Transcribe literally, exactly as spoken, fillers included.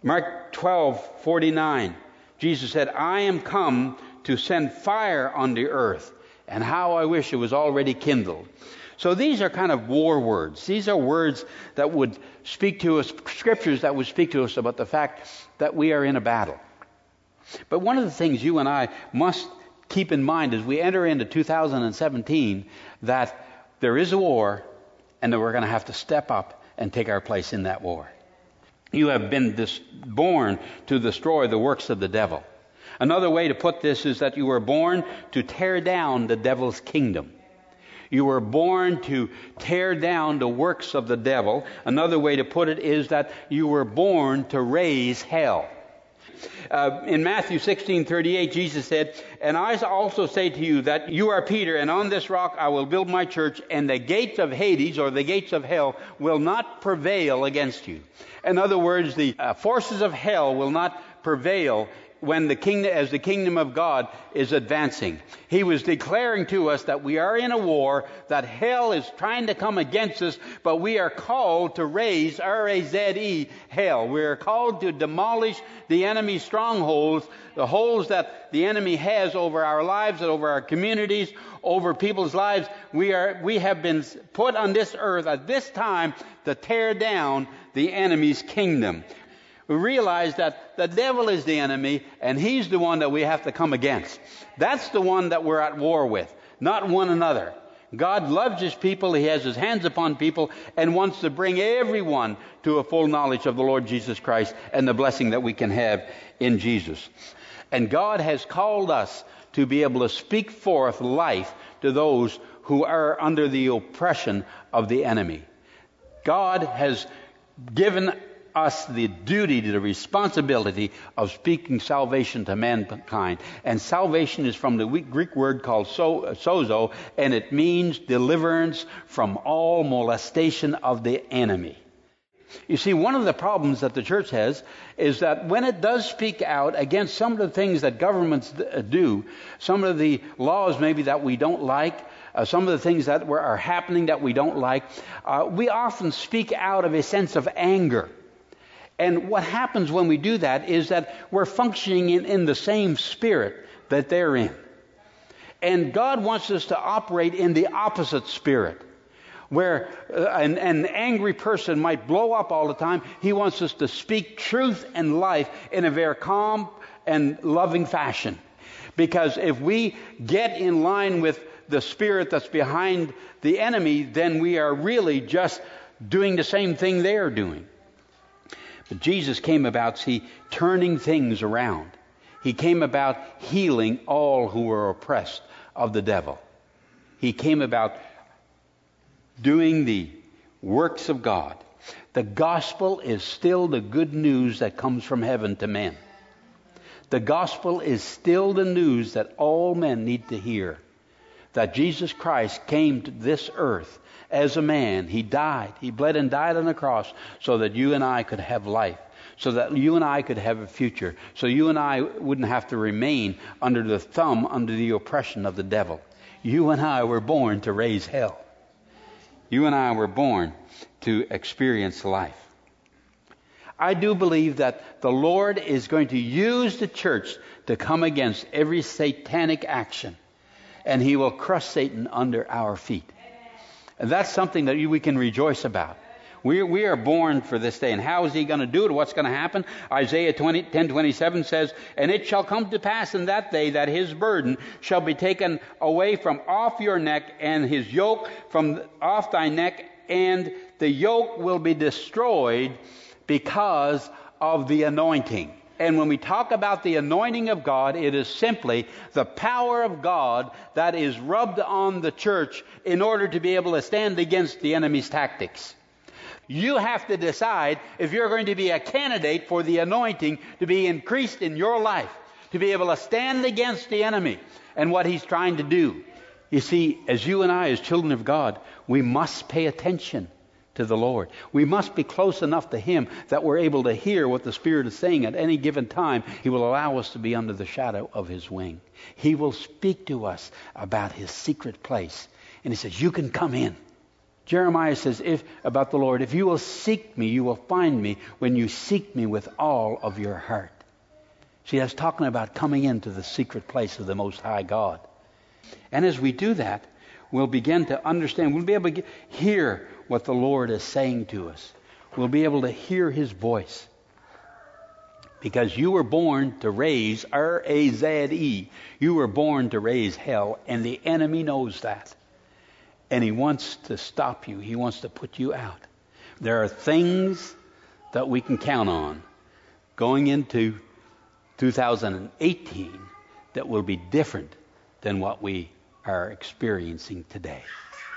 Mark twelve forty-nine, Jesus said, I am come to send fire on the earth, and how I wish it was already kindled. So these are kind of war words. These are words that would speak to us, scriptures that would speak to us about the fact that we are in a battle. But one of the things you and I must keep in mind as we enter into two thousand seventeen, that there is a war, and that we're going to have to step up and take our place in that war. You have been dis- born to destroy the works of the devil. Another way to put this is that you were born to tear down the devil's kingdom. You were born to tear down the works of the devil. Another way to put it is that you were born to raise hell. Uh, in Matthew sixteen thirty-eight, Jesus said, and I also say to you that you are Peter, and on this rock I will build my church, and the gates of Hades, or the gates of hell, will not prevail against you. In other words, the uh, forces of hell will not prevail when the kingdom, as the kingdom of God is advancing. He was declaring to us that we are in a war, that hell is trying to come against us, but we are called to raise, R A Z E, hell. We are called to demolish the enemy's strongholds, the holes that the enemy has over our lives and over our communities, over people's lives. We are, we have been put on this earth at this time to tear down the enemy's kingdom. We realize that the devil is the enemy, and he's the one that we have to come against. That's the one that we're at war with, not one another. God loves his people, he has his hands upon people, and wants to bring everyone to a full knowledge of the Lord Jesus Christ and the blessing that we can have in Jesus. And God has called us to be able to speak forth life to those who are under the oppression of the enemy. God has given us the duty, the responsibility of speaking salvation to mankind. And salvation is from the Greek word called so, sozo, and it means deliverance from all molestation of the enemy. You see, one of the problems that the church has is that when it does speak out against some of the things that governments do, some of the laws maybe that we don't like, uh, some of the things that were, are happening that we don't like, uh, we often speak out of a sense of anger. And what happens when we do that is that we're functioning in, in the same spirit that they're in. And God wants us to operate in the opposite spirit. Where uh, an, an angry person might blow up all the time, he wants us to speak truth and life in a very calm and loving fashion. Because if we get in line with the spirit that's behind the enemy, then we are really just doing the same thing they're doing. But Jesus came about, see, turning things around. He came about healing all who were oppressed of the devil. He came about doing the works of God. The gospel is still the good news that comes from heaven to men. The gospel is still the news that all men need to hear. That Jesus Christ came to this earth as a man. He died. He bled and died on the cross so that you and I could have life. So that you and I could have a future. So you and I wouldn't have to remain under the thumb, under the oppression of the devil. You and I were born to raise hell. You and I were born to experience life. I do believe that the Lord is going to use the church to come against every satanic action. And he will crush Satan under our feet. And that's something that we can rejoice about. We, we are born for this day. And how is he going to do it? What's going to happen? Isaiah ten twenty-seven says, and it shall come to pass in that day that his burden shall be taken away from off your neck, and his yoke from off thy neck, and the yoke will be destroyed because of the anointing. And when we talk about the anointing of God, it is simply the power of God that is rubbed on the church in order to be able to stand against the enemy's tactics. You have to decide if you're going to be a candidate for the anointing to be increased in your life, to be able to stand against the enemy and what he's trying to do. You see, as you and I, as children of God, we must pay attention to the Lord. We must be close enough to him that we're able to hear what the Spirit is saying at any given time. He will allow us to be under the shadow of his wing. He will speak to us about his secret place. And he says, you can come in. Jeremiah says if about the Lord, if you will seek me, you will find me when you seek me with all of your heart. See, that's talking about coming into the secret place of the Most High God. And as we do that, we'll begin to understand, we'll be able to get, hear what the Lord is saying to us. We'll be able to hear His voice. Because you were born to raise, R A Z E, you were born to raise hell, and the enemy knows that. And he wants to stop you. He wants to put you out. There are things that we can count on going into two thousand eighteen that will be different than what we are experiencing today.